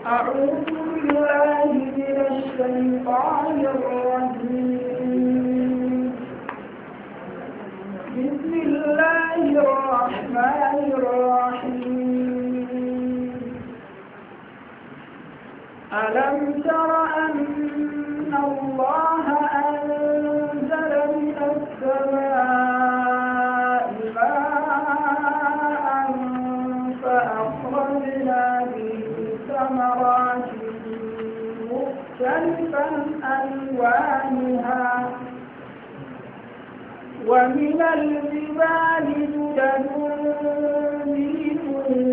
أعوذ بالله من الشيطان الرجيم. بسم الله الرحمن الرحيم. ألم تر أن الله أنزل من السماء ماء فأخرجنا به ثمرات مختلفا ألوانها ومن الجبال جدد بيض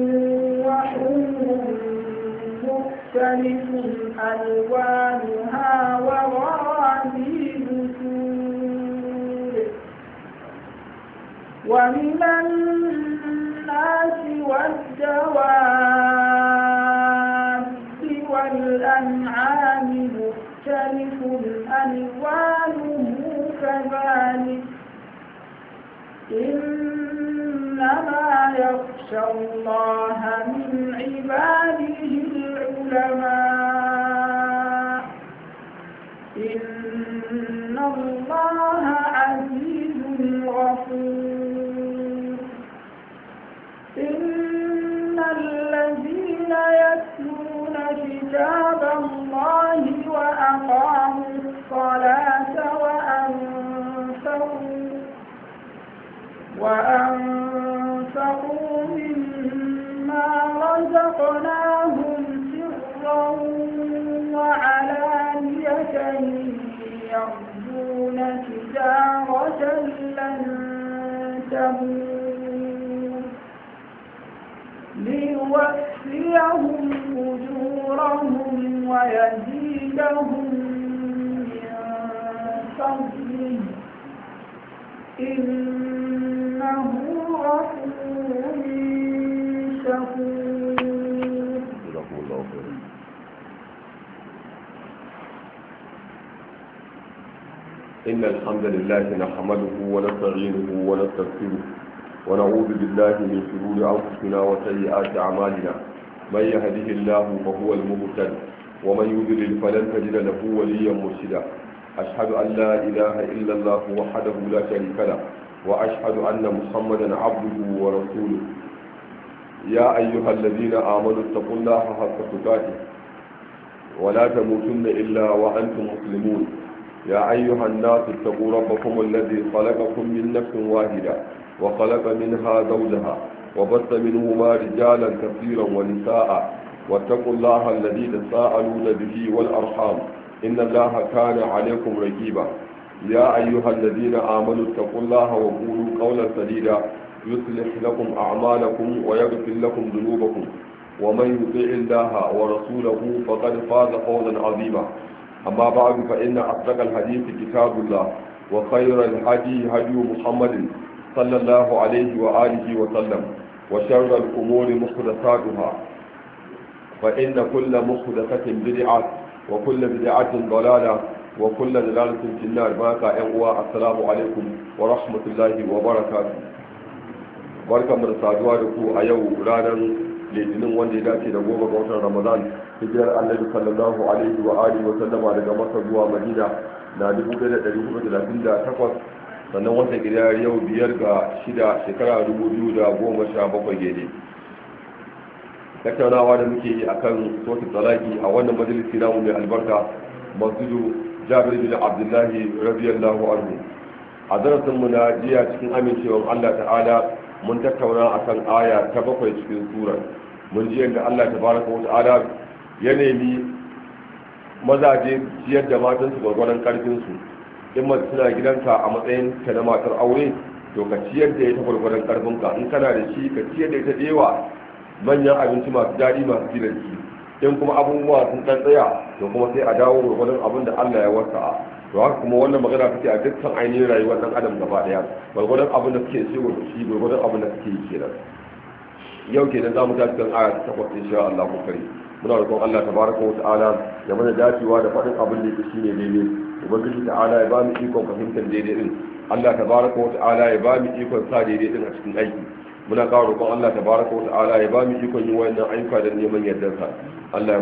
وحمر مختلف ألوانها وغرابيب سود ومن الناس والدواب والأنعام مختلف ألوانه كذلك إنما يخشى الله من عباده العلماء إن الله عزيز غفور. إن الذين يتلون كتاب الله وأقاموا الصلاة وأنفقوا مما رزقناهم سرا وعلانية يرجون تجارة لن تبور ليوفيهم أجورهم ويزيدهم من فضله إنه غفور شكور. إن الحمد لله نحمده ونستعينه ونستغفره ونعوذ بالله من شرور أنفسنا وسيئات أعمالنا من يهده الله فهو المهتد ومن يضلل فلن تجد له وليا مرشدا. أشهد أن لا إله إلا الله وحده لا شريك له وأشهد أن محمدا عبده ورسوله. يا أيها الذين آمنوا اتقوا الله حق تقاته ولا تموتن إلا وأنتم مسلمون. يا أيها الناس اتقوا ربكم الذي خلقكم من نفس واحدة وخلق منها زوجها وبث منهما رجالا كثيرا ونساء واتقوا الله الذي تساءلون به والأرحام إن الله كان عليكم رقيبا. يا أيها الذين آمنوا اتقوا الله وقولوا قولا سديدا يصلح لكم أعمالكم ويغفر لكم ذنوبكم ومن يطع الله ورسوله فقد فاز فوزا عظيما. أما بعد فإن أصدق الحديث كتاب الله وخير الهدي هدي محمد صلى الله عليه وآله وسلم وشر الأمور محدثاتها فإن كل محدثة بدعة وكل بدعة ضلالة وكل ضلالة في النار. باقى أنواع السلام عليكم ورحمة الله وبركاته. barka mu da saduwa da ku a yau ranar litinin wanda ya dace da 10 ga watan Ramadan hijirar Annabi sallallahu alaihi wa alihi wa sallama daga Makka zuwa Madina na 1438 sannan wata gidar yau 5 ga 6 shekara 2017 gede. Tattaunawa da muke yi akan sautin talaki a wannan majalisi namu mai albarka masjidu Jabir bin Abdullahi radiyallahu anhu. A darasin mu na jiya cikin amincewar Allah ta'ala mun tattauna akan aya ta 7 cikin surar. Mun ji yadda Allah tabaraka wa ta'ala ya nemi mazaje ciyar da matansu gwargwadon karfin su. In mace suna gidanka a matsayin ta na matar aure to ka ciyar da ita gwargwadon karfinka. In kana da shi ka ciyar da ita da yawa manyan abinci masu daɗi masu gina jiki. In kuma abubuwa sun ɗan tsaya to kuma sai a dawo gwargwadon abin da Allah ya wasa. To haka kuma wannan magana take a dukkan ainihin rayuwar ɗan adam gaba ɗaya gwargwadon abin da suke so shi gwargwadon abin da suke yi kenan. Yau kenan za mu tafi kan aya ta 8 insha Allah ku kare. Muna roƙon Allah tabaraka wa ta'ala ya mana dacewa da faɗin abin da yake shine daidai. Ubangiji ta'ala ya ba mu ikon fahimtar daidai din. Allah tabaraka wa ta'ala ya ba mu ikon sa daidai din a cikin aiki. Muna ƙara roƙon Allah tabaraka wa ta'ala ya ba mu ikon yin wayannan ayyuka da neman yardarsa. Allah